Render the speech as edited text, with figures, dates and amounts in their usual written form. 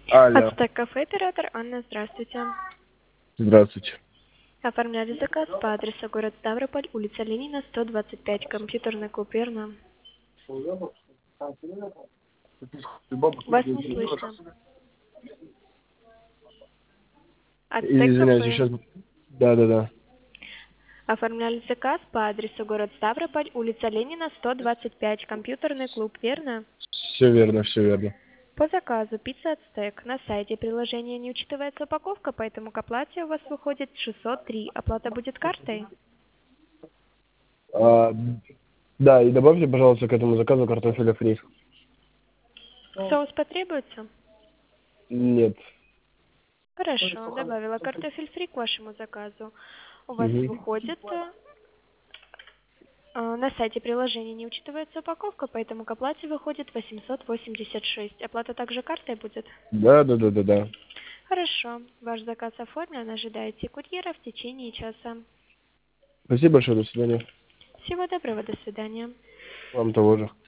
Алло. Ацтек кафе, оператор Анна, здравствуйте. Здравствуйте. Оформляли заказ по адресу город Ставрополь, улица Ленина, 125, компьютерный клуб, верно? Вас не слышно. Ацтек Извиняюсь, кафе. сейчас... Да. Оформляли заказ по адресу город Ставрополь, улица Ленина, 125, компьютерный клуб, верно? Все верно, все верно. По заказу пицца Ацтек. На сайте приложения не учитывается упаковка, поэтому к оплате у вас выходит 603. Оплата будет картой? А, да, и добавьте, пожалуйста, к этому заказу картофеля фри. Соус потребуется? Нет. Хорошо, добавила картофель фри к вашему заказу. У вас Угу. выходит на сайте приложения не учитывается упаковка, поэтому к оплате выходит 886. Оплата также картой будет? Да. Хорошо, ваш заказ оформлен, ожидайте курьера в течение часа. Спасибо большое, до свидания. Всего доброго, до свидания. Вам того же.